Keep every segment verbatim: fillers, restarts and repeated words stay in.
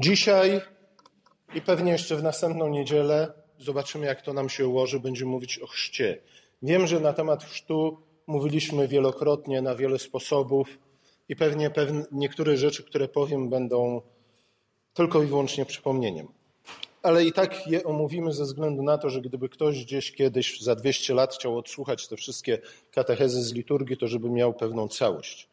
Dzisiaj i pewnie jeszcze w następną niedzielę zobaczymy, jak to nam się ułoży, będziemy mówić o chrzcie. Wiem, że na temat chrztu mówiliśmy wielokrotnie, na wiele sposobów i pewnie pewne, niektóre rzeczy, które powiem, będą tylko i wyłącznie przypomnieniem. Ale i tak je omówimy ze względu na to, że gdyby ktoś gdzieś kiedyś za dwieście lat chciał odsłuchać te wszystkie katechezy z liturgii, to żeby miał pewną całość.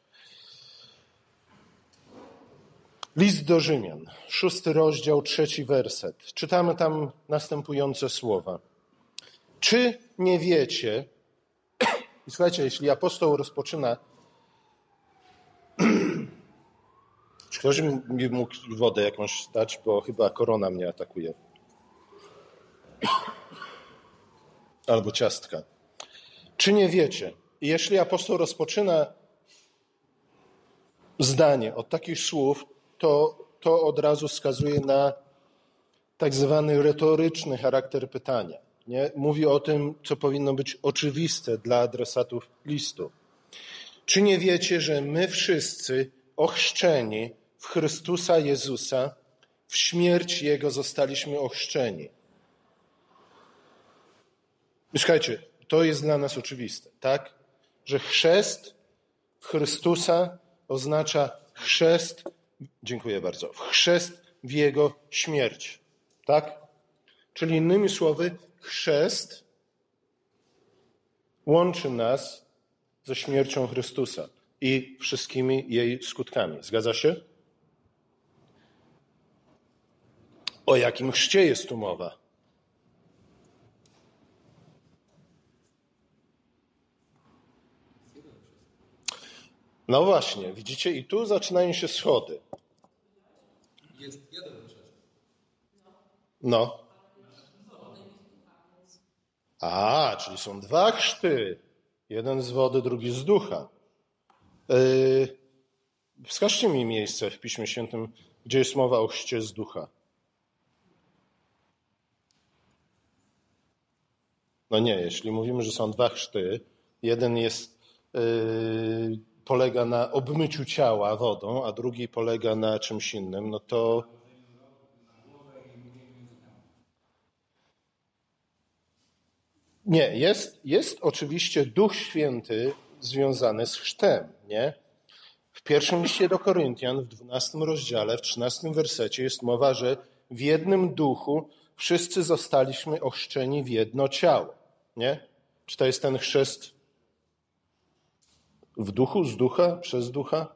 List do Rzymian, szósty rozdział, trzeci werset. Czytamy tam następujące słowa. Czy nie wiecie, i słuchajcie, jeśli apostoł rozpoczyna, czy ktoś mi mógł wodę jakąś dać, bo chyba korona mnie atakuje. Albo ciastka. Czy nie wiecie, jeśli apostoł rozpoczyna zdanie od takich słów, to, to od razu wskazuje na tak zwany retoryczny charakter pytania. Nie? Mówi o tym, co powinno być oczywiste dla adresatów listu. Czy nie wiecie, że my wszyscy ochrzczeni w Chrystusa Jezusa, w śmierć Jego zostaliśmy ochrzczeni? Słuchajcie, to jest dla nas oczywiste, tak? Że chrzest w Chrystusa oznacza chrzest, dziękuję bardzo, chrzest w Jego śmierć, tak? Czyli innymi słowy, chrzest łączy nas ze śmiercią Chrystusa i wszystkimi jej skutkami. Zgadza się? O jakim chrzcie jest tu mowa? No właśnie, widzicie, i tu zaczynają się schody. Jest jeden chrzest. No. A, czyli są dwa chrzty. Jeden z wody, drugi z ducha. Yy, wskażcie mi miejsce w Piśmie Świętym, gdzie jest mowa o chrzcie z ducha. No nie, jeśli mówimy, że są dwa chrzty, jeden jest, yy, polega na obmyciu ciała wodą, a drugi polega na czymś innym, no to nie, jest, jest oczywiście Duch Święty związany z chrztem, nie? W pierwszym liście do Koryntian, w dwunastym rozdziale, w trzynastym wersecie jest mowa, że w jednym duchu wszyscy zostaliśmy ochrzczeni w jedno ciało, nie? Czy to jest ten chrzest w duchu, z ducha, przez ducha?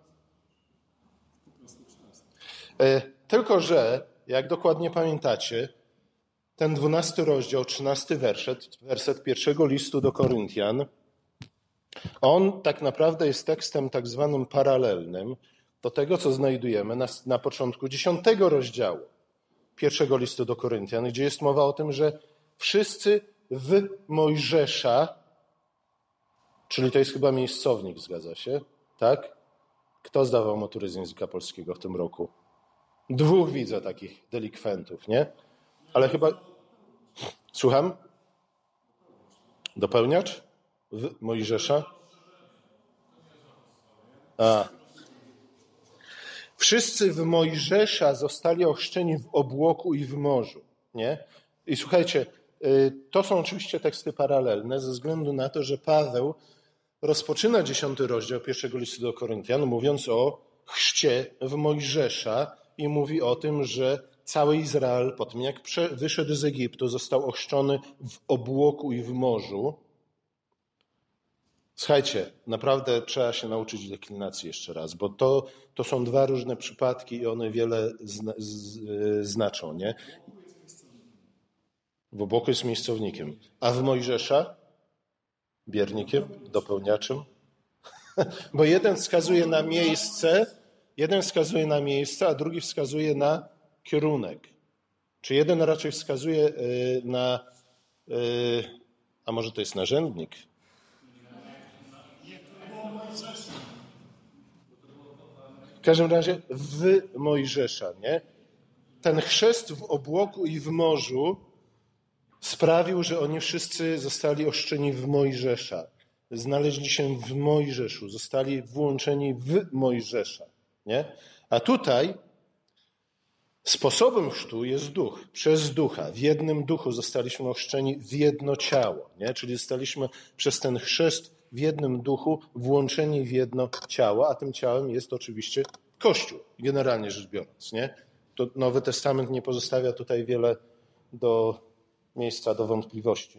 E, tylko, że, jak dokładnie pamiętacie, ten dwunasty rozdział, trzynasty werset, werset pierwszego listu do Koryntian, on tak naprawdę jest tekstem tak zwanym paralelnym do tego, co znajdujemy na, na początku dziesiątego rozdziału pierwszego listu do Koryntian, gdzie jest mowa o tym, że wszyscy w Mojżesza, czyli to jest chyba miejscownik, zgadza się, tak? Kto zdawał maturę z języka polskiego w tym roku? Dwóch widzę takich delikwentów, nie? Ale chyba... Słucham? Dopełniacz? W Mojżesza? A. Wszyscy w Mojżesza zostali ochrzczeni w obłoku i w morzu, nie? I słuchajcie, to są oczywiście teksty paralelne ze względu na to, że Paweł rozpoczyna dziesiąty rozdział pierwszego listu do Koryntian, mówiąc o chrzcie w Mojżesza i mówi o tym, że cały Izrael po tym, jak wyszedł z Egiptu, został ochrzczony w obłoku i w morzu. Słuchajcie, naprawdę trzeba się nauczyć deklinacji jeszcze raz, bo to, to są dwa różne przypadki i one wiele zna, z, znaczą, nie? W obłoku jest miejscownikiem, a w Mojżesza biernikiem, dopełniaczem. Bo jeden wskazuje na miejsce, jeden wskazuje na miejsce, a drugi wskazuje na kierunek. Czy jeden raczej wskazuje na, a może to jest narzędnik? W każdym razie w Mojżesza, nie? Ten chrzest w obłoku i w morzu sprawił, że oni wszyscy zostali ochrzczeni w Mojżesza. Znaleźli się w Mojżeszu, zostali włączeni w Mojżesza, nie? A tutaj Sposobem chrztu jest duch, przez ducha. W jednym duchu zostaliśmy ochrzczeni w jedno ciało, nie? Czyli zostaliśmy przez ten chrzest w jednym duchu włączeni w jedno ciało, a tym ciałem jest oczywiście Kościół, generalnie rzecz biorąc, nie? To Nowy Testament nie pozostawia tutaj wiele do miejsca do wątpliwości.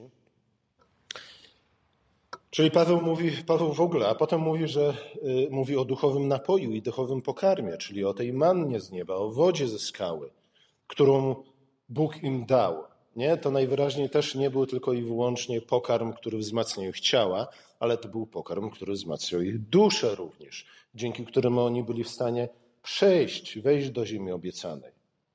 Czyli Paweł mówi, Paweł w ogóle, a potem mówi, że y, mówi o duchowym napoju i duchowym pokarmie, czyli o tej mannie z nieba, o wodzie ze skały, którą Bóg im dał. Nie? To najwyraźniej też nie był tylko i wyłącznie pokarm, który wzmacniał ich ciała, ale to był pokarm, który wzmacniał ich duszę również, dzięki któremu oni byli w stanie przejść, wejść do ziemi obiecanej.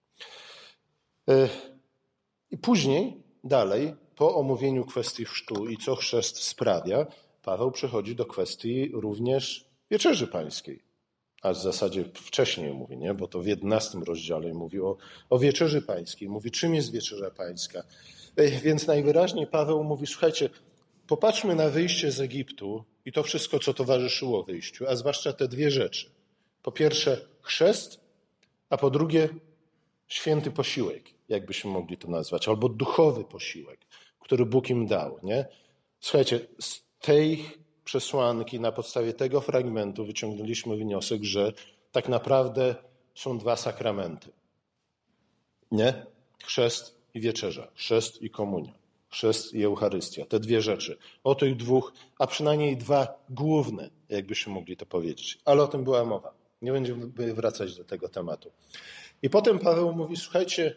Y, I później, dalej, po omówieniu kwestii chrztu i co chrzest sprawia, Paweł przechodzi do kwestii również wieczerzy pańskiej. A w zasadzie wcześniej mówi, nie? Bo to w jedenastym rozdziale mówi o, o wieczerzy pańskiej. Mówi, czym jest wieczerza pańska. Więc najwyraźniej Paweł mówi, słuchajcie, popatrzmy na wyjście z Egiptu i to wszystko, co towarzyszyło wyjściu, a zwłaszcza te dwie rzeczy. Po pierwsze chrzest, a po drugie święty posiłek, jakbyśmy mogli to nazwać, albo duchowy posiłek, który Bóg im dał. Nie? Słuchajcie, z tej przesłanki, na podstawie tego fragmentu wyciągnęliśmy wniosek, że tak naprawdę są dwa sakramenty. Nie? Chrzest i wieczerza, chrzest i komunia, chrzest i Eucharystia. Te dwie rzeczy. O tych dwóch, a przynajmniej dwa główne, jakbyśmy mogli to powiedzieć. Ale o tym była mowa. Nie będziemy wracać do tego tematu. I potem Paweł mówi, słuchajcie,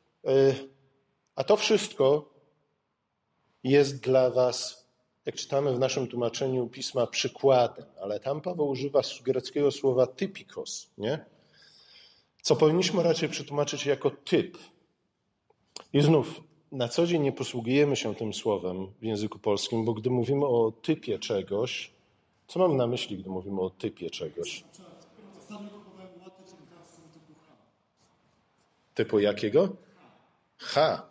a to wszystko jest dla was, jak czytamy w naszym tłumaczeniu pisma, przykładem, ale tam Paweł używa greckiego słowa typikos, nie? Co powinniśmy raczej przetłumaczyć jako typ. I znów, na co dzień nie posługujemy się tym słowem w języku polskim, bo gdy mówimy o typie czegoś, co mamy na myśli, gdy mówimy o typie czegoś? Typu jakiego? H.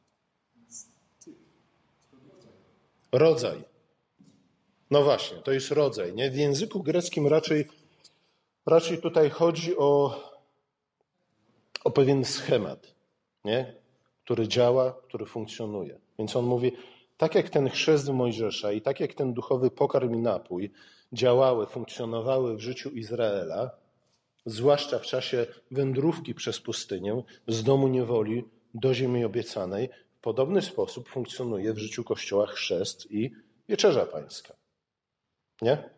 Rodzaj. No właśnie, to jest rodzaj. Nie? W języku greckim raczej, raczej tutaj chodzi o, o pewien schemat, nie? Który działa, który funkcjonuje. Więc on mówi, tak jak ten chrzest Mojżesza i tak jak ten duchowy pokarm i napój działały, funkcjonowały w życiu Izraela, zwłaszcza w czasie wędrówki przez pustynię z domu niewoli do ziemi obiecanej, w podobny sposób funkcjonuje w życiu Kościoła chrzest i wieczerza pańska. Nie?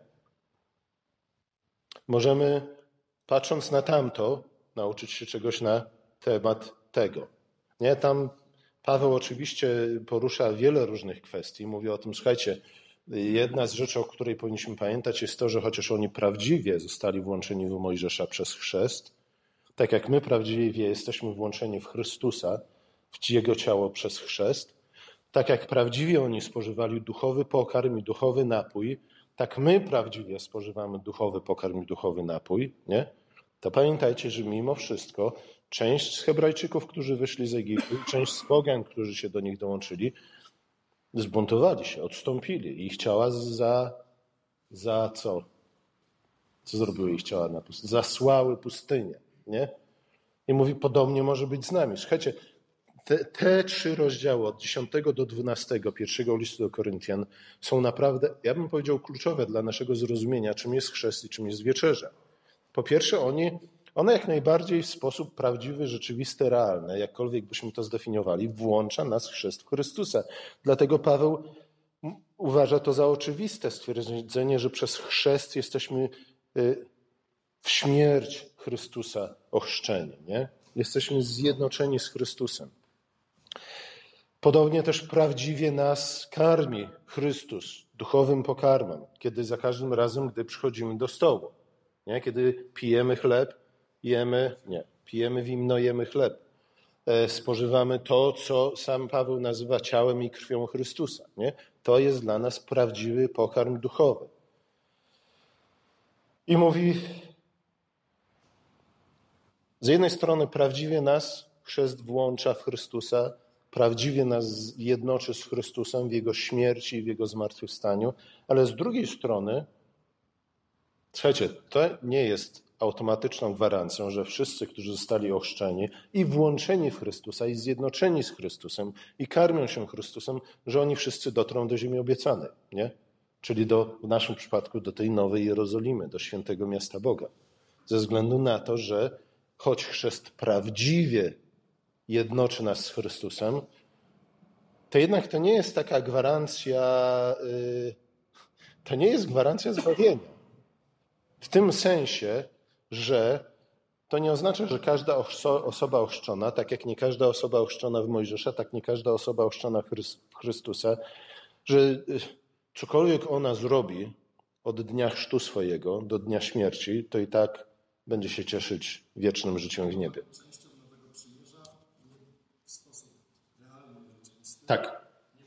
Możemy, patrząc na tamto, nauczyć się czegoś na temat tego. Nie? Tam Paweł oczywiście porusza wiele różnych kwestii. Mówi o tym, słuchajcie, jedna z rzeczy, o której powinniśmy pamiętać, jest to, że chociaż oni prawdziwie zostali włączeni w Mojżesza przez chrzest, tak jak my prawdziwie jesteśmy włączeni w Chrystusa, w Jego ciało przez chrzest, tak jak prawdziwie oni spożywali duchowy pokarm i duchowy napój, tak my prawdziwie spożywamy duchowy pokarm i duchowy napój, nie? To pamiętajcie, że mimo wszystko część z Hebrajczyków, którzy wyszli z Egiptu, część z pogan, którzy się do nich dołączyli, zbuntowali się, odstąpili. Ich ciała za, za co? Co zrobiły ich ciała na pustyni? Zasłały pustynię, nie? I mówi, podobnie może być z nami. Słuchajcie, te, te trzy rozdziały od dziesiątego do dwunastego pierwszego listu do Koryntian są naprawdę, ja bym powiedział, kluczowe dla naszego zrozumienia, czym jest chrzest i czym jest wieczerza. Po pierwsze, oni, one jak najbardziej w sposób prawdziwy, rzeczywisty, realny, jakkolwiek byśmy to zdefiniowali, włącza nas chrzest w Chrystusa. Dlatego Paweł uważa to za oczywiste stwierdzenie, że przez chrzest jesteśmy w śmierć Chrystusa ochrzczeni. Nie? Jesteśmy zjednoczeni z Chrystusem. Podobnie też prawdziwie nas karmi Chrystus duchowym pokarmem, kiedy za każdym razem, gdy przychodzimy do stołu. Nie? Kiedy pijemy chleb, jemy, nie, pijemy wino, jemy chleb. E, spożywamy to, co sam Paweł nazywa ciałem i krwią Chrystusa. Nie? To jest dla nas prawdziwy pokarm duchowy. I mówi, z jednej strony prawdziwie nas chrzest włącza w Chrystusa, prawdziwie nas jednoczy z Chrystusem w Jego śmierci i w Jego zmartwychwstaniu, ale z drugiej strony, słuchajcie, to nie jest automatyczną gwarancją, że wszyscy, którzy zostali ochrzczeni i włączeni w Chrystusa i zjednoczeni z Chrystusem i karmią się Chrystusem, że oni wszyscy dotrą do ziemi obiecanej, nie? Czyli do, w naszym przypadku do tej nowej Jerozolimy, do świętego miasta Boga. Ze względu na to, że choć chrzest prawdziwie jednoczy nas z Chrystusem, to jednak to nie jest taka gwarancja, yy, to nie jest gwarancja zbawienia. W tym sensie, że to nie oznacza, że każda osoba ochrzczona, tak jak nie każda osoba ochrzczona w Mojżesza, tak nie każda osoba ochrzczona w Chrystusa, że cokolwiek ona zrobi od dnia chrztu swojego do dnia śmierci, to i tak będzie się cieszyć wiecznym życiem w niebie. Tak.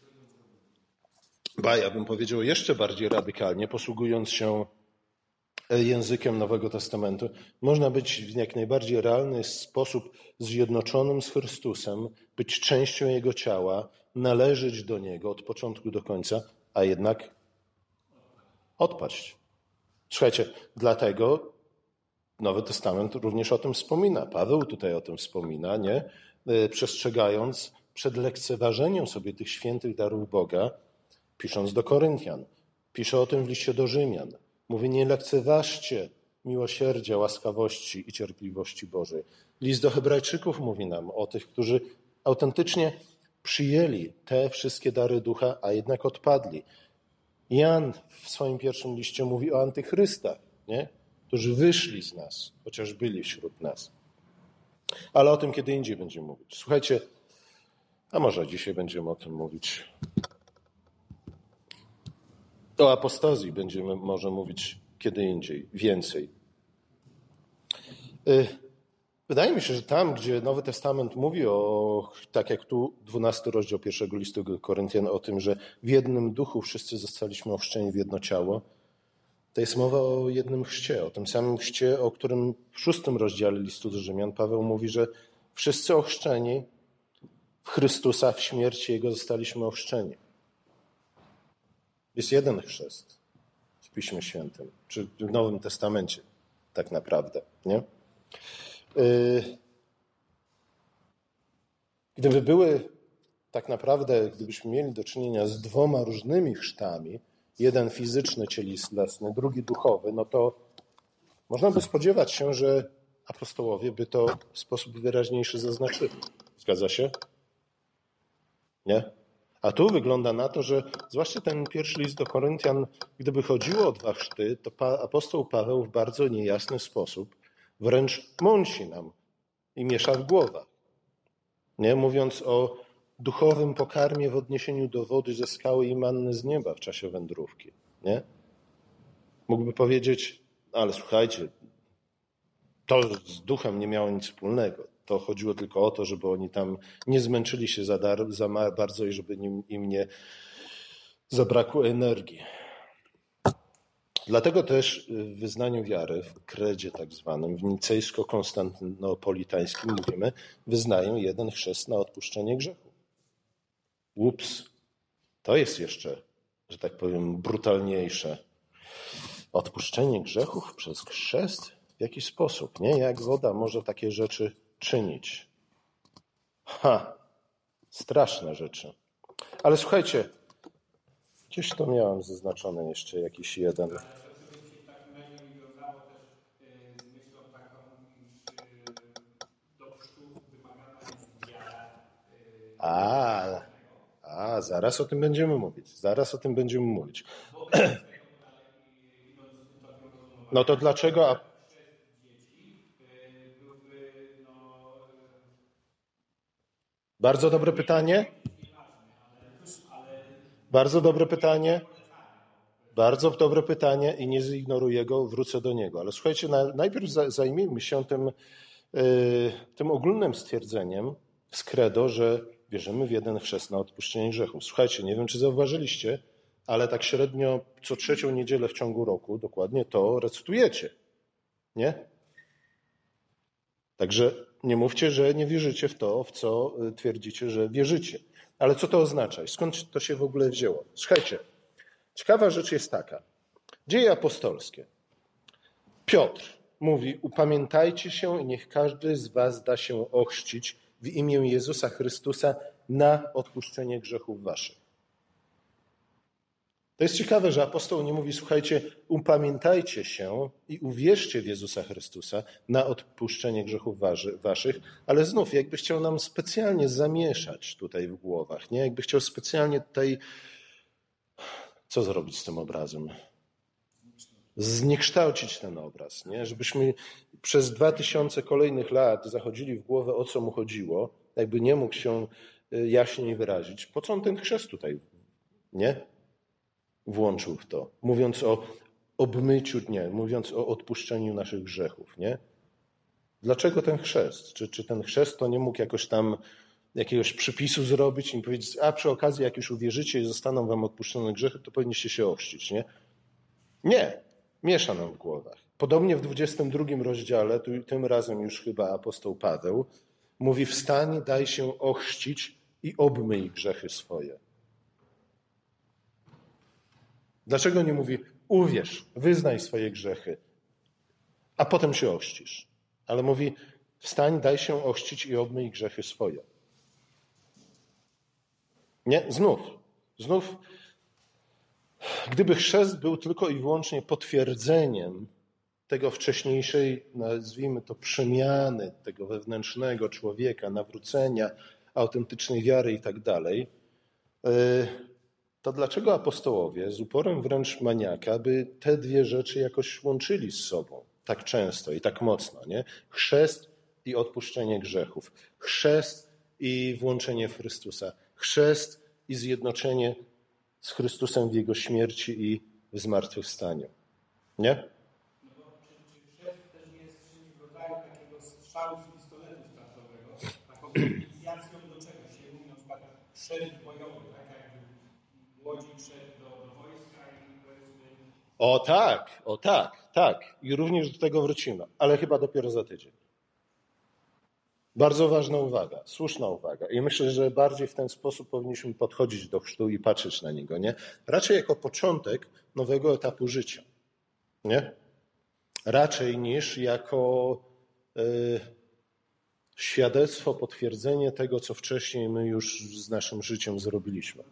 Ba, ja bym powiedział jeszcze bardziej radykalnie, posługując się językiem Nowego Testamentu. Można być w jak najbardziej realny sposób zjednoczonym z Chrystusem, być częścią Jego ciała, należeć do Niego od początku do końca, a jednak odpaść. Słuchajcie, dlatego Nowy Testament również o tym wspomina. Paweł tutaj o tym wspomina, nie? Przestrzegając przed lekceważeniem sobie tych świętych darów Boga, pisząc do Koryntian. Pisze o tym w liście do Rzymian. Mówi, nie lekceważcie miłosierdzia, łaskawości i cierpliwości Bożej. List do Hebrajczyków mówi nam o tych, którzy autentycznie przyjęli te wszystkie dary ducha, a jednak odpadli. Jan w swoim pierwszym liście mówi o antychrystach, nie? Którzy wyszli z nas, chociaż byli wśród nas. Ale o tym kiedy indziej będziemy mówić. Słuchajcie, a może dzisiaj będziemy o tym mówić. O apostazji będziemy może mówić kiedy indziej, więcej. Wydaje mi się, że tam, gdzie Nowy Testament mówi o, tak jak tu dwunasty rozdział pierwszego listu do Koryntian, o tym, że w jednym duchu wszyscy zostaliśmy ochrzczeni w jedno ciało, to jest mowa o jednym chrzcie, o tym samym chrzcie, o którym w szóstym rozdziale listu do Rzymian Paweł mówi, że wszyscy ochrzczeni w Chrystusa, w śmierci Jego zostaliśmy ochrzczeni. Jest jeden chrzest w Piśmie Świętym, czy w Nowym Testamencie tak naprawdę, nie? Gdyby były tak naprawdę, gdybyśmy mieli do czynienia z dwoma różnymi chrztami, jeden fizyczny, cielesny, drugi duchowy, no to można by spodziewać się, że apostołowie by to w sposób wyraźniejszy zaznaczyli. Zgadza się? Nie? A tu wygląda na to, że zwłaszcza ten pierwszy list do Koryntian, gdyby chodziło o dwa chrzty, to apostoł Paweł w bardzo niejasny sposób wręcz mąci nam i miesza w głowach. Nie? Mówiąc o duchowym pokarmie w odniesieniu do wody ze skały i manny z nieba w czasie wędrówki. Nie? Mógłby powiedzieć, ale słuchajcie, to z duchem nie miało nic wspólnego. To chodziło tylko o to, żeby oni tam nie zmęczyli się za, dar, za bardzo i żeby im, im nie zabrakło energii. Dlatego też w wyznaniu wiary, w kredzie tak zwanym, w nicejsko-konstantynopolitańskim mówimy, wyznaję jeden chrzest na odpuszczenie grzechu. Ups, to jest jeszcze, że tak powiem, brutalniejsze. Odpuszczenie grzechów przez chrzest? W jaki sposób, nie? Jak woda może takie rzeczy czynić? Ha! Straszne rzeczy. Ale słuchajcie, gdzieś to miałem zaznaczone jeszcze jakiś jeden. A, a, zaraz o tym będziemy mówić. Zaraz o tym będziemy mówić. No to dlaczego... A... Bardzo dobre pytanie. Bardzo dobre pytanie. Bardzo dobre pytanie i nie zignoruję go, wrócę do niego. Ale słuchajcie, najpierw zajmijmy się tym, tym ogólnym stwierdzeniem z credo, że wierzymy w jeden chrzest na odpuszczenie grzechów. Słuchajcie, nie wiem, czy zauważyliście, ale tak średnio co trzecią niedzielę w ciągu roku dokładnie to recytujecie. Nie? Także nie mówcie, że nie wierzycie w to, w co twierdzicie, że wierzycie. Ale co to oznacza? Skąd to się w ogóle wzięło? Słuchajcie, ciekawa rzecz jest taka. Dzieje apostolskie. Piotr mówi: upamiętajcie się i niech każdy z was da się ochrzcić w imię Jezusa Chrystusa na odpuszczenie grzechów waszych. To jest ciekawe, że apostoł nie mówi: słuchajcie, upamiętajcie się i uwierzcie w Jezusa Chrystusa na odpuszczenie grzechów waszych, ale znów jakby chciał nam specjalnie zamieszać tutaj w głowach, nie? Jakby chciał specjalnie tutaj, co zrobić z tym obrazem? Zniekształcić ten obraz, nie? Żebyśmy przez dwa tysiące kolejnych lat zachodzili w głowę, o co mu chodziło, jakby nie mógł się jaśniej wyrazić. Po co on ten chrzest tutaj, nie? Włączył w to, mówiąc o obmyciu, nie, mówiąc o odpuszczeniu naszych grzechów, nie? Dlaczego ten chrzest? Czy, czy ten chrzest to nie mógł jakoś tam jakiegoś przypisu zrobić i powiedzieć: a przy okazji, jak już uwierzycie i zostaną wam odpuszczone grzechy, to powinniście się ochrzcić, nie? Nie, miesza nam w głowach. Podobnie w dwudziestym drugim rozdziale, tu, tym razem już chyba apostoł Paweł, mówi: wstań, daj się ochrzcić i obmyj grzechy swoje. Dlaczego nie mówi: uwierz, wyznaj swoje grzechy, a potem się ochrzcisz? Ale mówi: wstań, daj się ochrzcić i obmyj grzechy swoje. Nie, znów, znów, gdyby chrzest był tylko i wyłącznie potwierdzeniem tego wcześniejszej, nazwijmy to, przemiany tego wewnętrznego człowieka, nawrócenia, autentycznej wiary i tak dalej, to dlaczego apostołowie z uporem wręcz maniaka by te dwie rzeczy jakoś łączyli z sobą tak często i tak mocno, nie? Chrzest i odpuszczenie grzechów. Chrzest i włączenie w Chrystusa. Chrzest i zjednoczenie z Chrystusem w Jego śmierci i w zmartwychwstaniu. Nie? No bo czy, czy chrzest też nie jest czymś w rodzaju takiego strzału z pistoletu startowego, taką inicjacją do czegoś? Się mówi na przykład chrzest bojowy, tak? Młodzi przed do, do wojska i powiedzmy... O tak, o tak, tak. I również do tego wrócimy, ale chyba dopiero za tydzień. Bardzo ważna uwaga, słuszna uwaga. I myślę, że bardziej w ten sposób powinniśmy podchodzić do chrztu i patrzeć na niego, nie? Raczej jako początek nowego etapu życia, nie? Raczej niż jako y, świadectwo, potwierdzenie tego, co wcześniej my już z naszym życiem zrobiliśmy.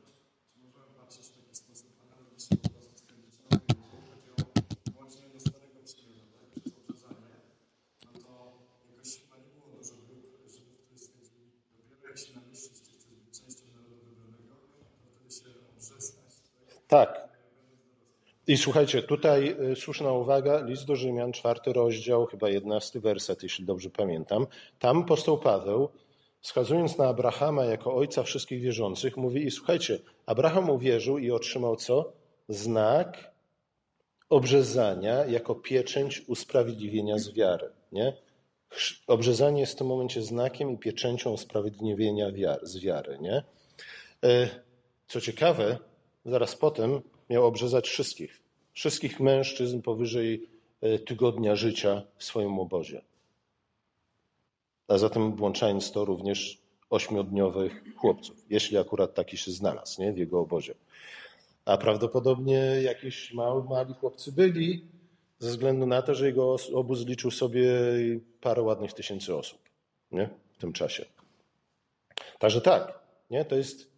Tak. I słuchajcie, tutaj słuszna uwaga, list do Rzymian, czwarty rozdział, chyba jedenasty werset, jeśli dobrze pamiętam. Tam apostoł Paweł, wskazując na Abrahama jako ojca wszystkich wierzących, mówi: i słuchajcie, Abraham uwierzył i otrzymał co? Znak obrzezania jako pieczęć usprawiedliwienia z wiary. Nie? Obrzezanie jest w tym momencie znakiem i pieczęcią usprawiedliwienia wiary, z wiary. Nie? Co ciekawe, zaraz potem miał obrzezać wszystkich. Wszystkich mężczyzn powyżej tygodnia życia w swoim obozie. A zatem włączając to również ośmiodniowych chłopców, jeśli akurat taki się znalazł, nie, w jego obozie. A prawdopodobnie jakieś mali, mali chłopcy byli, ze względu na to, że jego obóz liczył sobie parę ładnych tysięcy osób, nie, w tym czasie. Także tak, nie, to jest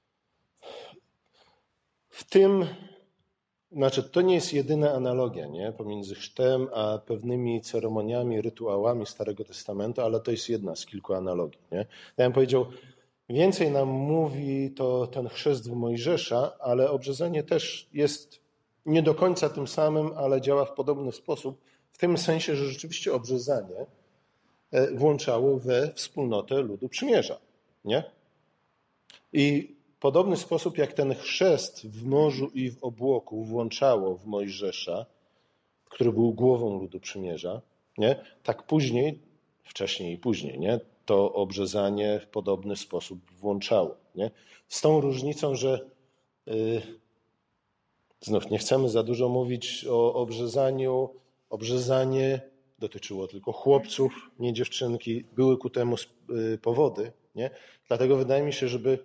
w tym, znaczy to nie jest jedyna analogia, nie, pomiędzy chrztem a pewnymi ceremoniami, rytuałami Starego Testamentu, ale to jest jedna z kilku analogii, nie. Ja bym powiedział, więcej nam mówi to ten chrzest w Mojżesza, ale obrzezanie też jest nie do końca tym samym, ale działa w podobny sposób, w tym sensie, że rzeczywiście obrzezanie włączało we wspólnotę ludu przymierza, nie? I w podobny sposób jak ten chrzest w morzu i w obłoku włączało w Mojżesza, który był głową ludu przymierza, nie? Tak później, wcześniej i później, nie? To obrzezanie w podobny sposób włączało. Nie? Z tą różnicą, że yy, znów nie chcemy za dużo mówić o obrzezaniu. Obrzezanie dotyczyło tylko chłopców, nie dziewczynki. Były ku temu yy, powody. Nie? Dlatego wydaje mi się, żeby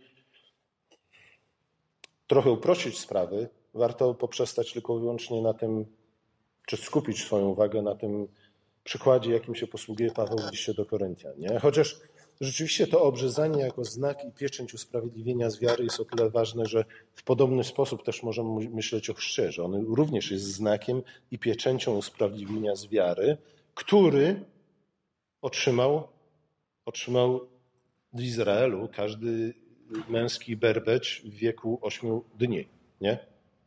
trochę uprościć sprawy, warto poprzestać tylko i wyłącznie na tym, czy skupić swoją uwagę na tym, przykładzie, jakim się posługuje Paweł w liście do Koryntian. Nie? Chociaż rzeczywiście to obrzezanie jako znak i pieczęć usprawiedliwienia z wiary jest o tyle ważne, że w podobny sposób też możemy myśleć o chrzcie, że on również jest znakiem i pieczęcią usprawiedliwienia z wiary, który otrzymał, otrzymał w Izraelu każdy męski berbecz w wieku ośmiu dni. Nie?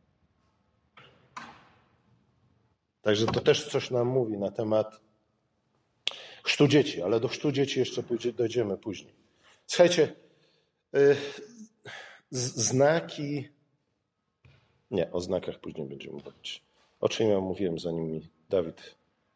Także to też coś nam mówi na temat chrztu dzieci, ale do chrztu dzieci jeszcze dojdziemy później. Słuchajcie, znaki... Nie, o znakach później będziemy mówić. O czym ja mówiłem, zanim mi Dawid...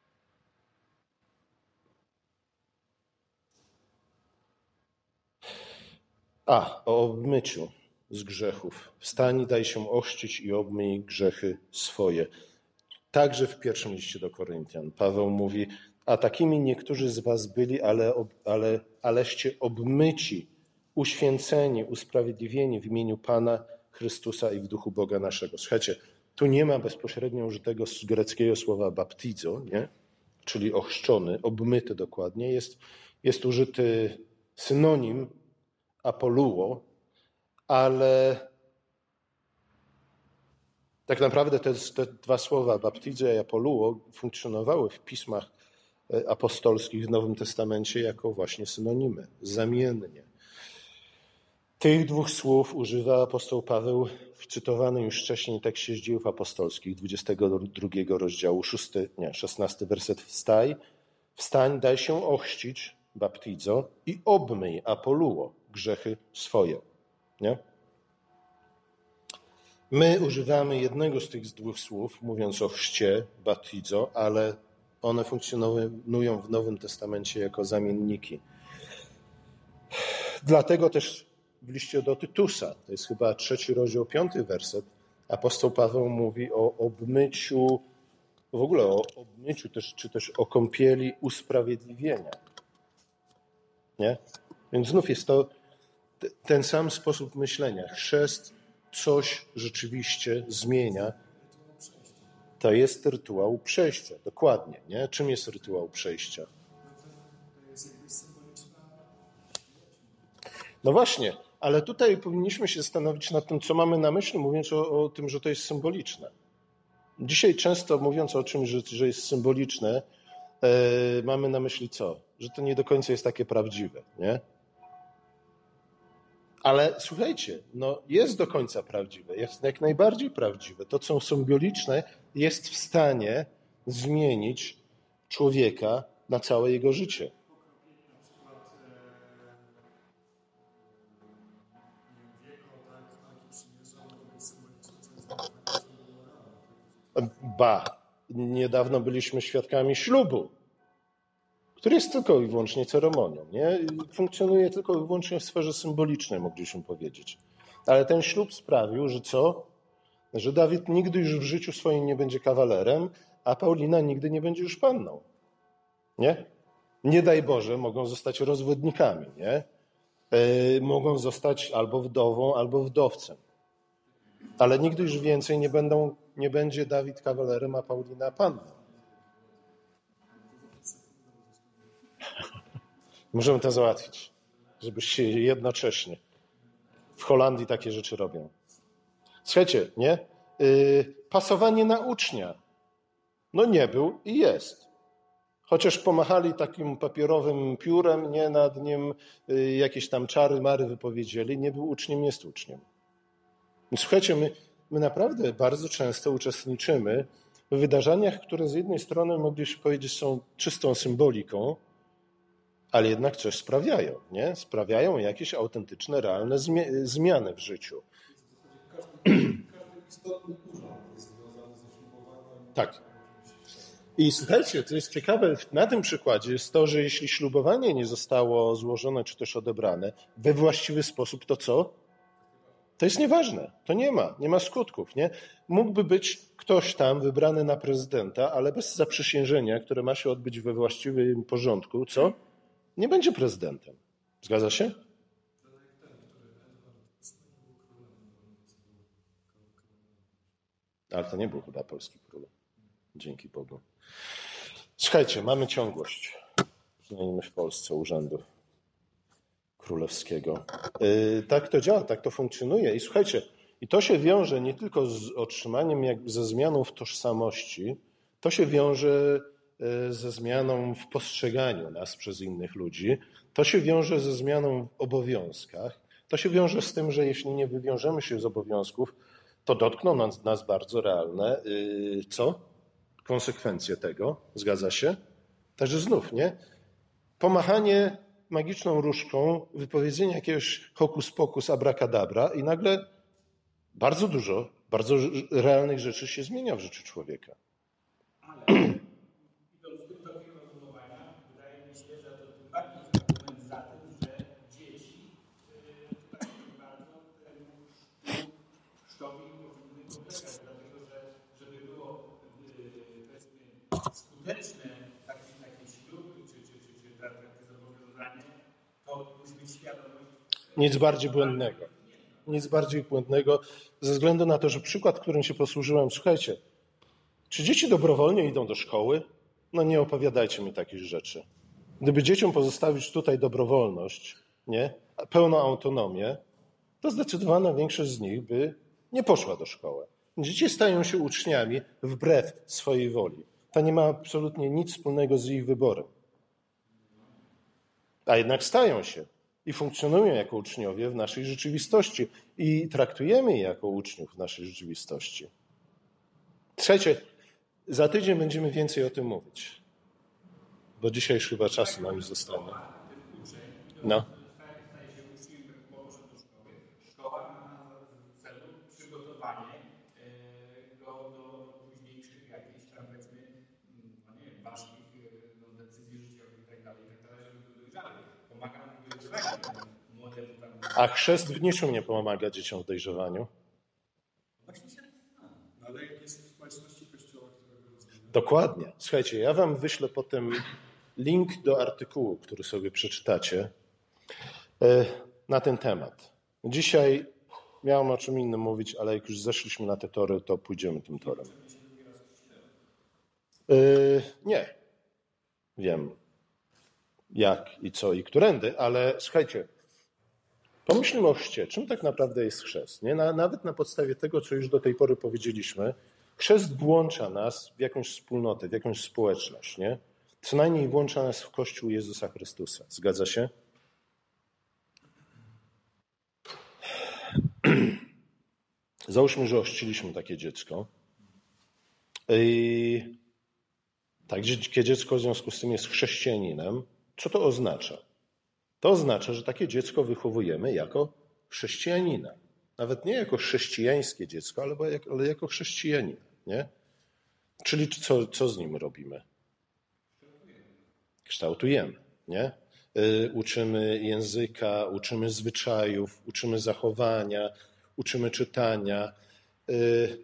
A, o obmyciu z grzechów. Wstań, daj się ochrzcić i obmyj grzechy swoje. Także w pierwszym liście do Koryntian Paweł mówi, a takimi niektórzy z was byli, ale, ale, aleście obmyci, uświęceni, usprawiedliwieni w imieniu Pana Chrystusa i w duchu Boga naszego. Słuchajcie, tu nie ma bezpośrednio użytego z greckiego słowa baptizo, nie? Czyli ochrzczony, obmyty dokładnie. Jest, jest użyty synonim apoluo, ale tak naprawdę te, te dwa słowa, baptizo i apoluo, funkcjonowały w pismach apostolskich w Nowym Testamencie jako właśnie synonimy, zamiennie. Tych dwóch słów używa apostoł Paweł w cytowanym już wcześniej tekście z Dziejów Apostolskich, dwudziestego drugiego rozdziału, szósty, nie, szesnasty werset. Wstań, wstań, daj się ochrzcić, baptizo, i obmyj, apoluo, grzechy swoje. Nie? My używamy jednego z tych dwóch słów, mówiąc o chrzcie, baptizo, ale one funkcjonują w Nowym Testamencie jako zamienniki. Dlatego też w liście do Tytusa, to jest chyba trzeci rozdział, piąty werset, apostoł Paweł mówi o obmyciu, w ogóle o obmyciu też, czy też o kąpieli usprawiedliwienia. Nie? Więc znów jest to ten sam sposób myślenia. Chrzest coś rzeczywiście zmienia. To jest rytuał przejścia, dokładnie. Nie? Czym jest rytuał przejścia? No właśnie, ale tutaj powinniśmy się zastanowić nad tym, co mamy na myśli, mówiąc o, o tym, że to jest symboliczne. Dzisiaj często mówiąc o czymś, że, że jest symboliczne, e, mamy na myśli co? Że to nie do końca jest takie prawdziwe, nie? Ale słuchajcie, no jest do końca prawdziwe, jest jak najbardziej prawdziwe. To, co symboliczne, jest w stanie zmienić człowieka na całe jego życie. Ba, niedawno byliśmy świadkami ślubu, który jest tylko i wyłącznie ceremonią. Nie? Funkcjonuje tylko i wyłącznie w sferze symbolicznej, mogliśmy powiedzieć. Ale ten ślub sprawił, że co? Że Dawid nigdy już w życiu swoim nie będzie kawalerem, a Paulina nigdy nie będzie już panną. Nie? Nie daj Boże, mogą zostać rozwodnikami. Nie? Yy, mogą zostać albo wdową, albo wdowcem. Ale nigdy już więcej nie, będą, nie będzie Dawid kawalerem, a Paulina panną. Możemy to załatwić, żebyście jednocześnie. W Holandii takie rzeczy robią. Słuchajcie, nie? Yy, pasowanie na ucznia. No nie był i jest. Chociaż pomachali takim papierowym piórem, nie nad nim yy, jakieś tam czary, mary wypowiedzieli, nie był uczniem, jest uczniem. I słuchajcie, my, my naprawdę bardzo często uczestniczymy w wydarzeniach, które z jednej strony mogliśmy powiedzieć są czystą symboliką, ale jednak coś sprawiają, nie? Sprawiają jakieś autentyczne, realne zmi- zmiany w życiu. Tak. I słuchajcie, to jest ciekawe, na tym przykładzie jest to, że jeśli ślubowanie nie zostało złożone czy też odebrane we właściwy sposób, to co? To jest nieważne. To nie ma. Nie ma skutków, nie? Mógłby być ktoś tam wybrany na prezydenta, ale bez zaprzysiężenia, które ma się odbyć we właściwym porządku, co? Nie będzie prezydentem. Zgadza się? Ale to nie był chyba polski król. Dzięki Bogu. Słuchajcie, mamy ciągłość, przynajmniej w Polsce, urzędu królewskiego. Yy, tak to działa, tak to funkcjonuje. I słuchajcie, i to się wiąże nie tylko z otrzymaniem, jakby ze zmianą w tożsamości, to się wiąże ze zmianą w postrzeganiu nas przez innych ludzi, to się wiąże ze zmianą w obowiązkach, to się wiąże z tym, że jeśli nie wywiążemy się z obowiązków, to dotkną nas, nas bardzo realne, yy, co? Konsekwencje tego, zgadza się? Także znów, nie? Pomachanie magiczną różdżką, wypowiedzenie jakiegoś hokus pokus abracadabra i nagle bardzo dużo, bardzo realnych rzeczy się zmienia w życiu człowieka. Ale idąc w tym tokiem rozumowania, wydaje mi się, że to tym bardziej jest argument za tym, że dzieci yy, tak bardzo temu chrztowi powinny podlegać, dlatego że żeby było yy, powiedzmy skuteczne takie, takie śluby czy, czy, czy, czy takie zobowiązanie, to musi być świadomość. Nic bardziej błędnego. Nic bardziej błędnego, ze względu na to, że przykład, którym się posłużyłem, słuchajcie, czy dzieci dobrowolnie idą do szkoły? No nie opowiadajcie mi takich rzeczy. Gdyby dzieciom pozostawić tutaj dobrowolność, nie, pełną autonomię, to zdecydowana większość z nich by nie poszła do szkoły. Dzieci stają się uczniami wbrew swojej woli. To nie ma absolutnie nic wspólnego z ich wyborem. A jednak stają się i funkcjonują jako uczniowie w naszej rzeczywistości i traktujemy je jako uczniów w naszej rzeczywistości. Słuchajcie, za tydzień będziemy więcej o tym mówić, bo dzisiaj już chyba czasu nam już zostanie. No. Staje się uczniem, bo poszedł do szkoły. Szkoła ma na celu przygotowanie go do późniejszych jakichś tam, powiedzmy, no nie wiem, ważkich no, decyzji życiowych i tak dalej, i tak dalej, żeby były dojrzałe. Pomaga mu w dojrzewaniu młodemu tam. A chrzest w niczym nie pomaga dzieciom w dojrzewaniu. Właśnie się no, ale jak jest w społeczności Kościoła, którego rozumiem. Dokładnie. Słuchajcie, ja wam wyślę potem link do artykułu, który sobie przeczytacie na ten temat. Dzisiaj miałem o czym innym mówić, ale jak już zeszliśmy na te tory, to pójdziemy tym torem. Yy, nie. Wiem jak i co i którędy, ale słuchajcie, pomyślmy o chrzcie. Czym tak naprawdę jest chrzest? Nie? Na, nawet na podstawie tego, co już do tej pory powiedzieliśmy, chrzest włącza nas w jakąś wspólnotę, w jakąś społeczność. Nie? Co najmniej włącza nas w Kościół Jezusa Chrystusa. Zgadza się? Załóżmy, że ochrzciliśmy takie dziecko. I takie dziecko w związku z tym jest chrześcijaninem. Co to oznacza? To oznacza, że takie dziecko wychowujemy jako chrześcijanina. Nawet nie jako chrześcijańskie dziecko, ale jako, ale jako chrześcijanin. Nie? Czyli co, co z nim robimy? Kształtujemy. Nie? Yy, uczymy języka, uczymy zwyczajów, uczymy zachowania, uczymy czytania. Yy,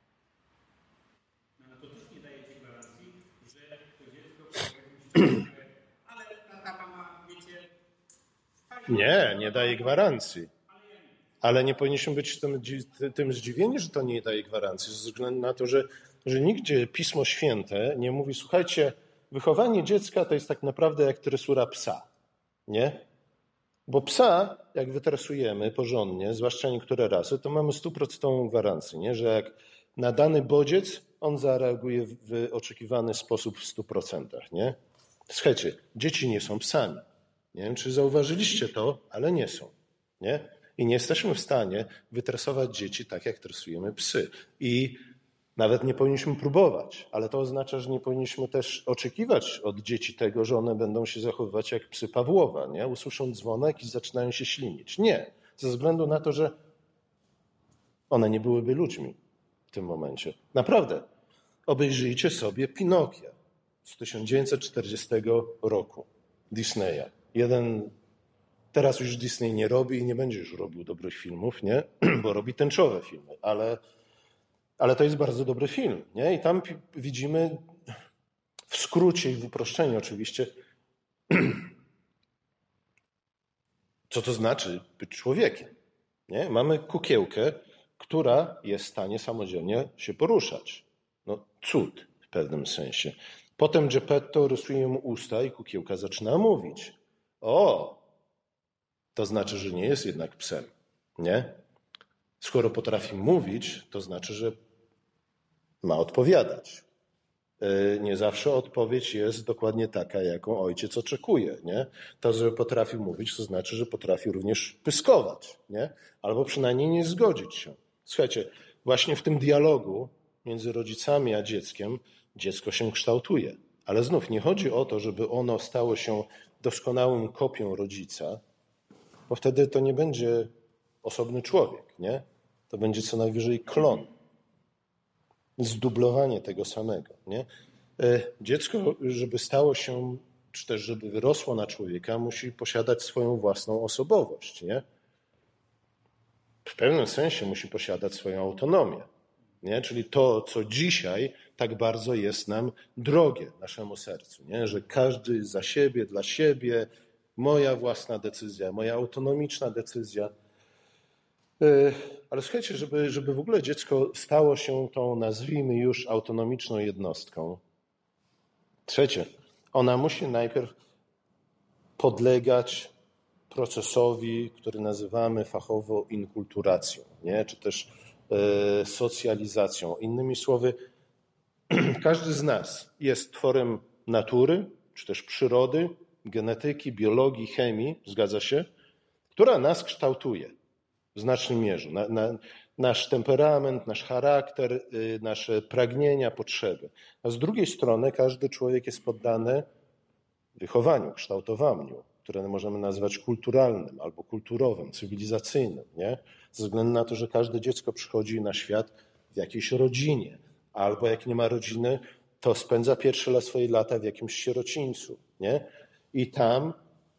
No to też nie daje ci gwarancji, że to dziecko ale ta mama, wiecie... Nie, nie daje gwarancji. Ale nie powinniśmy być tym, tym zdziwieni, że to nie daje gwarancji, ze względu na to, że, że nigdzie Pismo Święte nie mówi, słuchajcie, wychowanie dziecka to jest tak naprawdę jak tresura psa. Nie? Bo psa, jak wytresujemy porządnie, zwłaszcza niektóre rasy, to mamy stuprocentową gwarancję, nie? Że jak na dany bodziec, on zareaguje w oczekiwany sposób w stu procentach. Nie? Słuchajcie, dzieci nie są psami. Nie wiem, czy zauważyliście to, ale nie są. Nie? I nie jesteśmy w stanie wytresować dzieci tak, jak tresujemy psy. I nawet nie powinniśmy próbować, ale to oznacza, że nie powinniśmy też oczekiwać od dzieci tego, że one będą się zachowywać jak psy Pawłowa, nie? Usłyszą dzwonek i zaczynają się ślinić. Nie, ze względu na to, że one nie byłyby ludźmi w tym momencie. Naprawdę, obejrzyjcie sobie Pinokia z tysiąc dziewięćset czterdziestego roku Disneya. Jeden, teraz już Disney nie robi i nie będzie już robił dobrych filmów, nie? Bo robi tęczowe filmy, ale Ale to jest bardzo dobry film. Nie? I tam widzimy w skrócie i w uproszczeniu oczywiście, co to znaczy być człowiekiem. Nie? Mamy kukiełkę, która jest w stanie samodzielnie się poruszać. No cud w pewnym sensie. Potem Geppetto rysuje mu usta i kukiełka zaczyna mówić. O, to znaczy, że nie jest jednak psem, nie? Skoro potrafi mówić, to znaczy, że ma odpowiadać. Nie zawsze odpowiedź jest dokładnie taka, jaką ojciec oczekuje, nie? To, że potrafi mówić, to znaczy, że potrafi również pyskować, nie? Albo przynajmniej nie zgodzić się. Słuchajcie, właśnie w tym dialogu między rodzicami a dzieckiem dziecko się kształtuje. Ale znów nie chodzi o to, żeby ono stało się doskonałą kopią rodzica, bo wtedy to nie będzie osobny człowiek, nie? To będzie co najwyżej klon. Zdublowanie tego samego, nie? Dziecko, żeby stało się, czy też żeby wyrosło na człowieka, musi posiadać swoją własną osobowość, nie? W pewnym sensie musi posiadać swoją autonomię, nie? Czyli to, co dzisiaj tak bardzo jest nam drogie, naszemu sercu, nie? Że każdy za siebie, dla siebie, moja własna decyzja, moja autonomiczna decyzja. Ale słuchajcie, żeby, żeby w ogóle dziecko stało się tą, nazwijmy już, autonomiczną jednostką. Trzecie, ona musi najpierw podlegać procesowi, który nazywamy fachowo inkulturacją, nie? Czy też e, socjalizacją. Innymi słowy, każdy z nas jest tworem natury, czy też przyrody, genetyki, biologii, chemii, zgadza się, która nas kształtuje w znacznym mierze. Na, na, nasz temperament, nasz charakter, y, nasze pragnienia, potrzeby. A z drugiej strony każdy człowiek jest poddany wychowaniu, kształtowaniu, które możemy nazwać kulturalnym albo kulturowym, cywilizacyjnym, nie? Ze względu na to, że każde dziecko przychodzi na świat w jakiejś rodzinie, albo jak nie ma rodziny, to spędza pierwsze swoje lata w jakimś sierocińcu, nie? I tam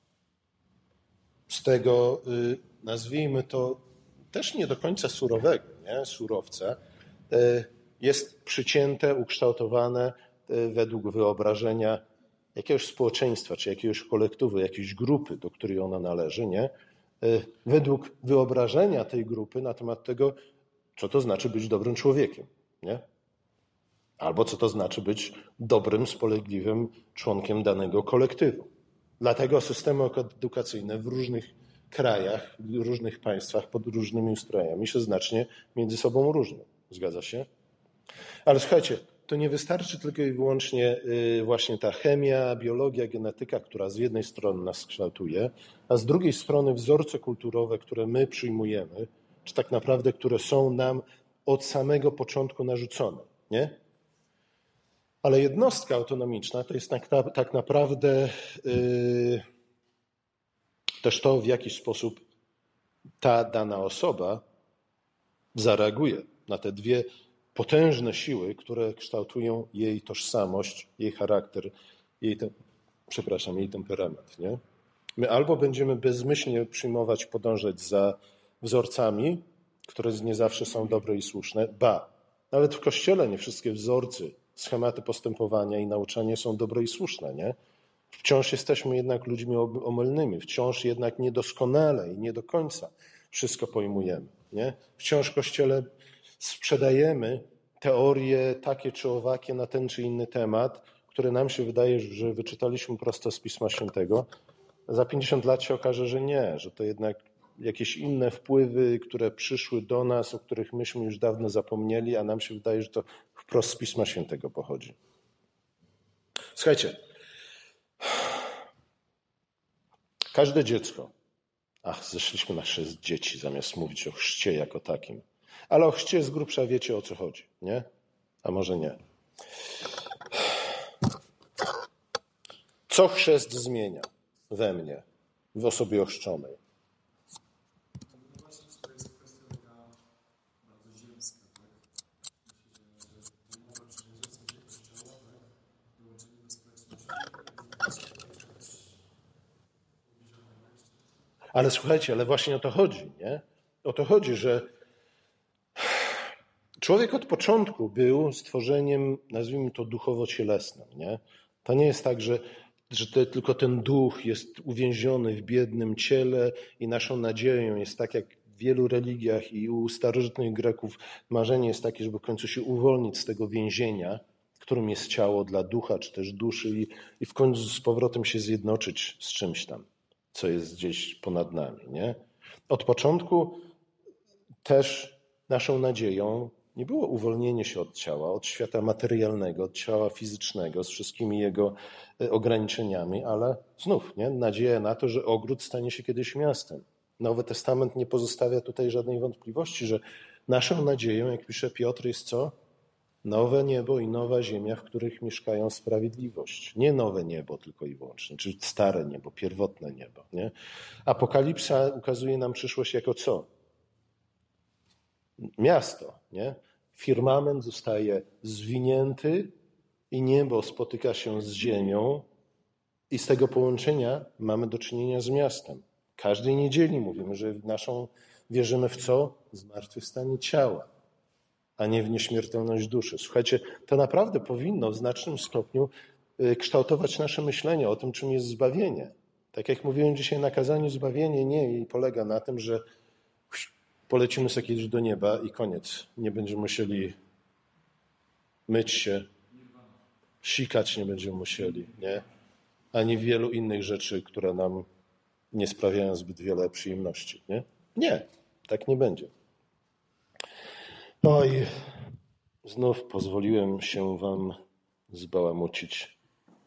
z tego, y, nazwijmy to, też nie do końca surowego, nie? Surowca, jest przycięte, ukształtowane według wyobrażenia jakiegoś społeczeństwa, czy jakiegoś kolektywu, jakiejś grupy, do której ona należy, nie? Według wyobrażenia tej grupy na temat tego, co to znaczy być dobrym człowiekiem, nie? Albo co to znaczy być dobrym, spolegliwym członkiem danego kolektywu. Dlatego systemy edukacyjne w różnych krajach, w różnych państwach pod różnymi ustrojami się znacznie między sobą różnią. Zgadza się? Ale słuchajcie, to nie wystarczy tylko i wyłącznie właśnie ta chemia, biologia, genetyka, która z jednej strony nas kształtuje, a z drugiej strony wzorce kulturowe, które my przyjmujemy, czy tak naprawdę, które są nam od samego początku narzucone, nie? Ale jednostka autonomiczna to jest tak, tak naprawdę yy, też to, w jaki sposób ta dana osoba zareaguje na te dwie potężne siły, które kształtują jej tożsamość, jej charakter, jej, te, przepraszam, jej temperament. Nie? My albo będziemy bezmyślnie przyjmować, podążać za wzorcami, które nie zawsze są dobre i słuszne, ba, nawet w Kościele nie wszystkie wzorce, schematy postępowania i nauczania są dobre i słuszne, nie? Wciąż jesteśmy jednak ludźmi omylnymi, wciąż jednak niedoskonale i nie do końca wszystko pojmujemy, nie? Wciąż w Kościele sprzedajemy teorie takie czy owakie na ten czy inny temat, które nam się wydaje, że wyczytaliśmy prosto z Pisma Świętego. Za pięćdziesiąt lat się okaże, że nie, że to jednak jakieś inne wpływy, które przyszły do nas, o których myśmy już dawno zapomnieli, a nam się wydaje, że to wprost z Pisma Świętego pochodzi. Słuchajcie, każde dziecko, ach, zeszliśmy na chrzest dzieci, zamiast mówić o chrzcie jako takim, ale o chrzcie z grubsza wiecie, o co chodzi, nie? A może nie. Co chrzest zmienia we mnie, w osobie ochrzczonej? Ale słuchajcie, ale właśnie o to chodzi, nie? O to chodzi, że człowiek od początku był stworzeniem, nazwijmy to, duchowo-cielesnym, nie? To nie jest tak, że, że te, tylko ten duch jest uwięziony w biednym ciele i naszą nadzieją jest tak, jak w wielu religiach i u starożytnych Greków marzenie jest takie, żeby w końcu się uwolnić z tego więzienia, którym jest ciało dla ducha, czy też duszy i, i w końcu z powrotem się zjednoczyć z czymś tam, co jest gdzieś ponad nami. Nie? Od początku też naszą nadzieją nie było uwolnienie się od ciała, od świata materialnego, od ciała fizycznego z wszystkimi jego ograniczeniami, ale znów nie? Nadzieja na to, że ogród stanie się kiedyś miastem. Nowy Testament nie pozostawia tutaj żadnej wątpliwości, że naszą nadzieją, jak pisze Piotr, jest co? Nowe niebo i nowa ziemia, w których mieszkają sprawiedliwość. Nie nowe niebo tylko i wyłącznie, czyli stare niebo, pierwotne niebo. Nie? Apokalipsa ukazuje nam przyszłość jako co? Miasto. Nie? Firmament zostaje zwinięty i niebo spotyka się z ziemią i z tego połączenia mamy do czynienia z miastem. Każdej niedzieli mówimy, że w naszą wierzymy w co? Zmartwychwstanie ciała, a nie w nieśmiertelność duszy. Słuchajcie, to naprawdę powinno w znacznym stopniu kształtować nasze myślenie o tym, czym jest zbawienie. Tak jak mówiłem dzisiaj na kazaniu, zbawienie nie polega na tym, że polecimy sobie kiedyś do nieba i koniec. Nie będziemy musieli myć się, sikać nie będziemy musieli, nie? Ani wielu innych rzeczy, które nam nie sprawiają zbyt wiele przyjemności. Nie, nie tak nie będzie. Oj, znów pozwoliłem się wam zbałamucić.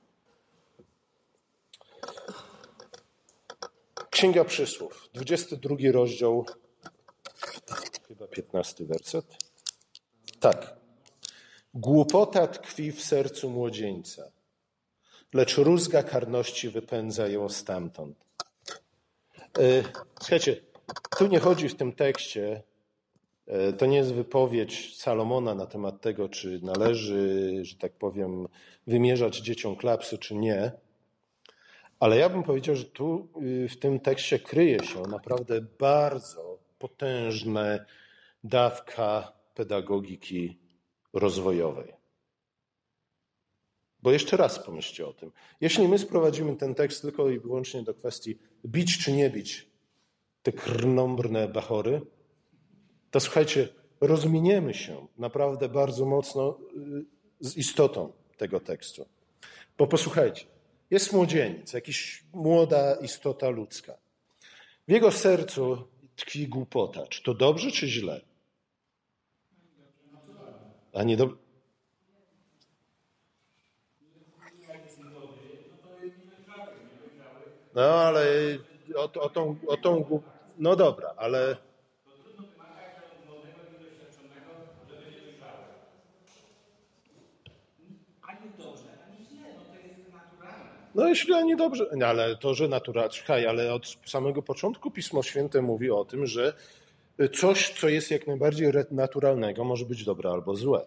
Księga Przysłów, dwudziesty drugi rozdział, chyba piętnasty werset. Tak. Głupota tkwi w sercu młodzieńca, lecz rózga karności wypędza ją stamtąd. Słuchajcie, tu nie chodzi w tym tekście, to nie jest wypowiedź Salomona na temat tego, czy należy, że tak powiem, wymierzać dzieciom klapsy, czy nie. Ale ja bym powiedział, że tu w tym tekście kryje się naprawdę bardzo potężna dawka pedagogiki rozwojowej. Bo jeszcze raz pomyślcie o tym. Jeśli my sprowadzimy ten tekst tylko i wyłącznie do kwestii bić czy nie bić te krnąbrne bachory, to słuchajcie, rozminiemy się naprawdę bardzo mocno z istotą tego tekstu. Bo posłuchajcie, jest młodzieniec, jakiś młoda istota ludzka. W jego sercu tkwi głupota. Czy to dobrze, czy źle? A nie dobrze. No ale o, o, tą, o tą... No dobra, ale... No jeśli ani dobrze, no, ale to, że naturalnie, czekaj, ale od samego początku Pismo Święte mówi o tym, że coś, co jest jak najbardziej naturalnego, może być dobre albo złe.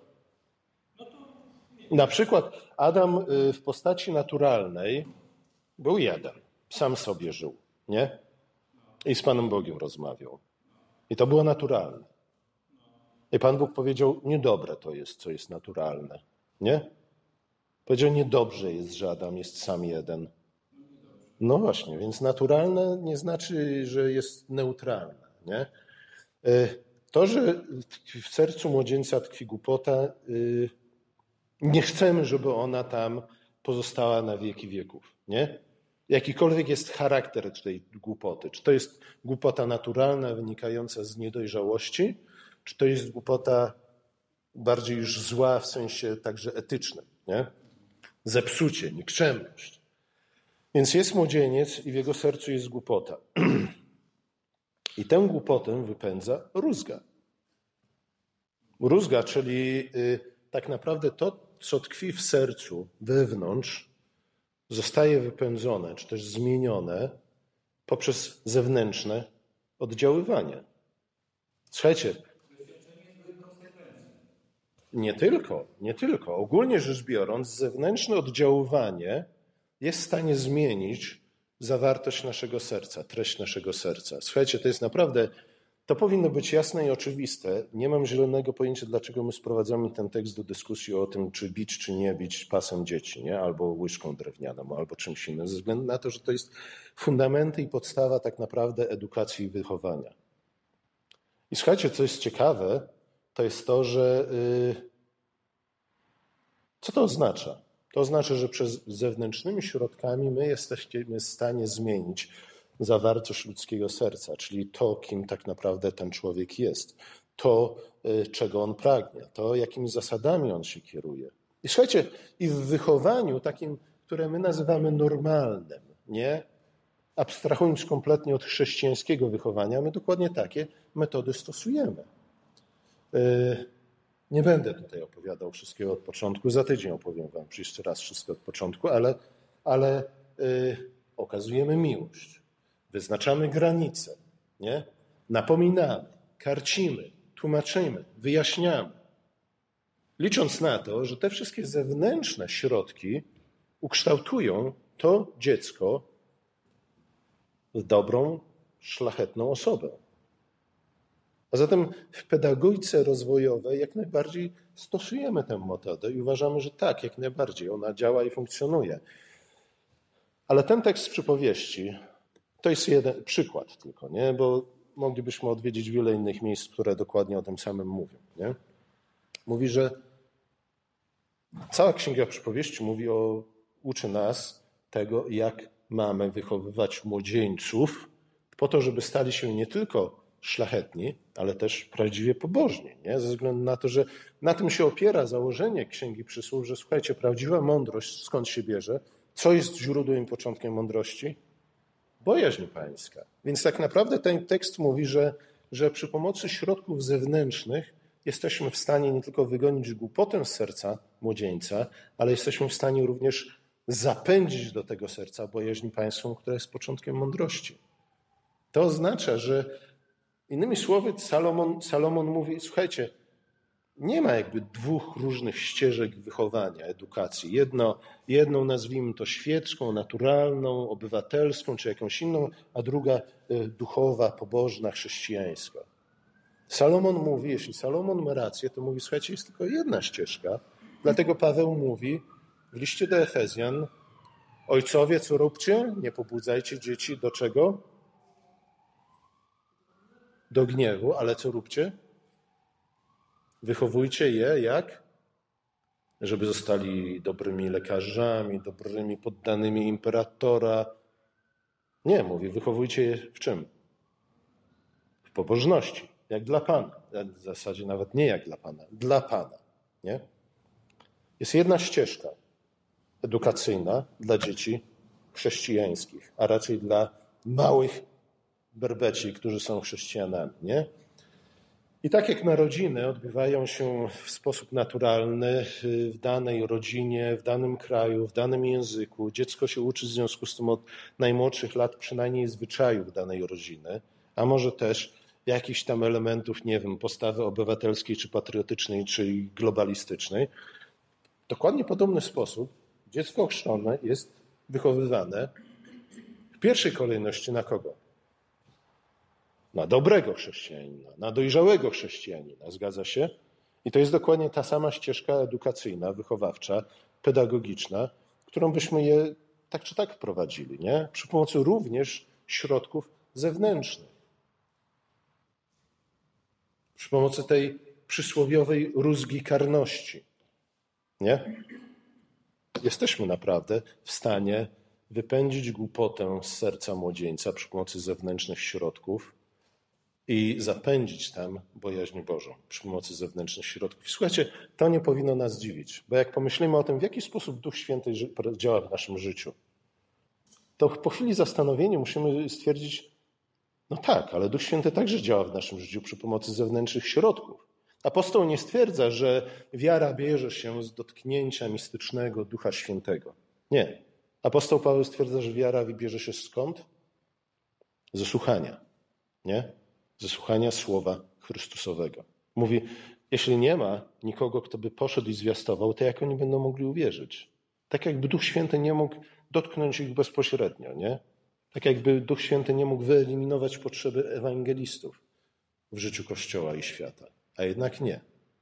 Na przykład Adam w postaci naturalnej był jeden, sam sobie żył, nie? I z Panem Bogiem rozmawiał. I to było naturalne. I Pan Bóg powiedział, niedobre to jest, co jest naturalne, nie? Powiedział, niedobrze jest, że Adam jest sam jeden. No właśnie, więc naturalne nie znaczy, że jest neutralne. Nie? To, że w sercu młodzieńca tkwi głupota, nie chcemy, żeby ona tam pozostała na wieki wieków. Nie? Jakikolwiek jest charakter tej głupoty, czy to jest głupota naturalna wynikająca z niedojrzałości, czy to jest głupota bardziej już zła w sensie także etycznym. Nie? Zepsucie, nikczemność. Więc jest młodzieniec i w jego sercu jest głupota. I tę głupotę wypędza rózga. Rózga, czyli tak naprawdę to, co tkwi w sercu wewnątrz, zostaje wypędzone, czy też zmienione poprzez zewnętrzne oddziaływanie. Słuchajcie, nie tylko, nie tylko. Ogólnie rzecz biorąc, zewnętrzne oddziaływanie jest w stanie zmienić zawartość naszego serca, treść naszego serca. Słuchajcie, to jest naprawdę, to powinno być jasne i oczywiste. Nie mam zielonego pojęcia, dlaczego my sprowadzamy ten tekst do dyskusji o tym, czy bić, czy nie bić pasem dzieci, nie? Albo łyżką drewnianą, albo czymś innym, ze względu na to, że to jest fundamenty i podstawa tak naprawdę edukacji i wychowania. I słuchajcie, co jest ciekawe, to jest to, że Co to oznacza? To oznacza, że przez zewnętrznymi środkami my jesteśmy w stanie zmienić zawartość ludzkiego serca, czyli to, kim tak naprawdę ten człowiek jest, to, czego on pragnie, to, jakimi zasadami on się kieruje. I słuchajcie, i w wychowaniu takim, które my nazywamy normalnym, nie? Abstrahując kompletnie od chrześcijańskiego wychowania, my dokładnie takie metody stosujemy. Nie będę tutaj opowiadał wszystkiego od początku, za tydzień opowiem wam jeszcze raz wszystko od początku, ale, ale yy, okazujemy miłość, wyznaczamy granice, nie? Napominamy, karcimy, tłumaczymy, wyjaśniamy. Licząc na to, że te wszystkie zewnętrzne środki ukształtują to dziecko w dobrą, szlachetną osobę. A zatem w pedagogice rozwojowej jak najbardziej stosujemy tę metodę i uważamy, że tak, jak najbardziej ona działa i funkcjonuje. Ale ten tekst z przypowieści to jest jeden przykład tylko, nie? Bo moglibyśmy odwiedzić wiele innych miejsc, które dokładnie o tym samym mówią. Nie? Mówi, że cała Księga Przypowieści mówi o, uczy nas tego, jak mamy wychowywać młodzieńców po to, żeby stali się nie tylko szlachetni, ale też prawdziwie pobożni. Nie? Ze względu na to, że na tym się opiera założenie Księgi Przysłów, że słuchajcie, prawdziwa mądrość skąd się bierze? Co jest źródłem i początkiem mądrości? Bojaźń pańska. Więc tak naprawdę ten tekst mówi, że, że przy pomocy środków zewnętrznych jesteśmy w stanie nie tylko wygonić głupotę z serca młodzieńca, ale jesteśmy w stanie również zapędzić do tego serca bojaźń pańską, która jest początkiem mądrości. To oznacza, że innymi słowy Salomon, Salomon mówi, słuchajcie, nie ma jakby dwóch różnych ścieżek wychowania, edukacji. Jedno, jedną nazwijmy to świecką, naturalną, obywatelską czy jakąś inną, a druga duchowa, pobożna, chrześcijańska. Salomon mówi, jeśli Salomon ma rację, to mówi, słuchajcie, jest tylko jedna ścieżka. Dlatego Paweł mówi w liście do Efezjan, ojcowie, co róbcie? Nie pobudzajcie dzieci do czego? Do gniewu, ale co róbcie? Wychowujcie je jak? Żeby zostali dobrymi lekarzami, dobrymi poddanymi imperatora. Nie, mówi, wychowujcie je w czym? W pobożności, jak dla Pana. W zasadzie nawet nie jak dla Pana, dla Pana. Nie? Jest jedna ścieżka edukacyjna dla dzieci chrześcijańskich, a raczej dla małych berbeci, którzy są chrześcijanami. Nie? I tak jak narodziny odbywają się w sposób naturalny w danej rodzinie, w danym kraju, w danym języku, dziecko się uczy w związku z tym od najmłodszych lat przynajmniej zwyczajów danej rodziny, a może też jakichś tam elementów, nie wiem, postawy obywatelskiej, czy patriotycznej, czy globalistycznej. W dokładnie podobny sposób dziecko ochrzczone jest wychowywane w pierwszej kolejności na kogo? Na dobrego chrześcijanina, na dojrzałego chrześcijanina, zgadza się? I to jest dokładnie ta sama ścieżka edukacyjna, wychowawcza, pedagogiczna, którą byśmy je tak czy tak wprowadzili, nie? Przy pomocy również środków zewnętrznych. Przy pomocy tej przysłowiowej rózgi karności, nie? Jesteśmy naprawdę w stanie wypędzić głupotę z serca młodzieńca przy pomocy zewnętrznych środków i zapędzić tam bojaźń Bożą przy pomocy zewnętrznych środków. Słuchajcie, to nie powinno nas dziwić, bo jak pomyślimy o tym, w jaki sposób Duch Święty działa w naszym życiu, to po chwili zastanowienia musimy stwierdzić, no tak, ale Duch Święty także działa w naszym życiu przy pomocy zewnętrznych środków. Apostoł nie stwierdza, że wiara bierze się z dotknięcia mistycznego Ducha Świętego. Nie. Apostoł Paweł stwierdza, że wiara bierze się skąd? Ze słuchania. Nie? Ze słuchania słowa Chrystusowego. Mówi, jeśli nie ma nikogo, kto by poszedł i zwiastował, to jak oni będą mogli uwierzyć? Tak jakby Duch Święty nie mógł dotknąć ich bezpośrednio, nie? Tak jakby Duch Święty nie mógł wyeliminować potrzeby ewangelistów w życiu Kościoła i świata. A jednak nie.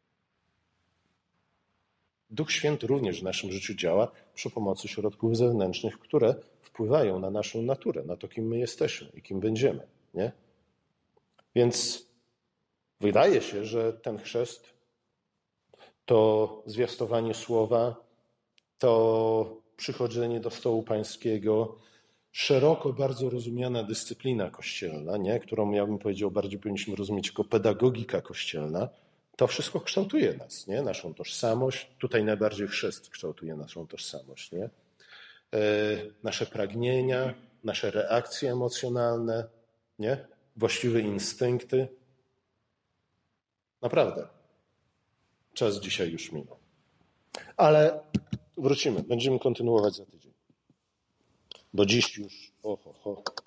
Duch Święty również w naszym życiu działa przy pomocy środków zewnętrznych, które wpływają na naszą naturę, na to, kim my jesteśmy i kim będziemy, nie? Więc wydaje się, że ten chrzest to zwiastowanie słowa to przychodzenie do stołu pańskiego, szeroko bardzo rozumiana dyscyplina kościelna, nie? Którą ja bym powiedział bardziej powinniśmy rozumieć jako pedagogika kościelna, to wszystko kształtuje nas, nie? Naszą tożsamość. Tutaj najbardziej chrzest kształtuje naszą tożsamość, nie? E, nasze pragnienia, nasze reakcje emocjonalne, nie? Właściwe instynkty. Naprawdę. Czas dzisiaj już minął. Ale wrócimy. Będziemy kontynuować za tydzień. Bo dziś już... Oho, ho.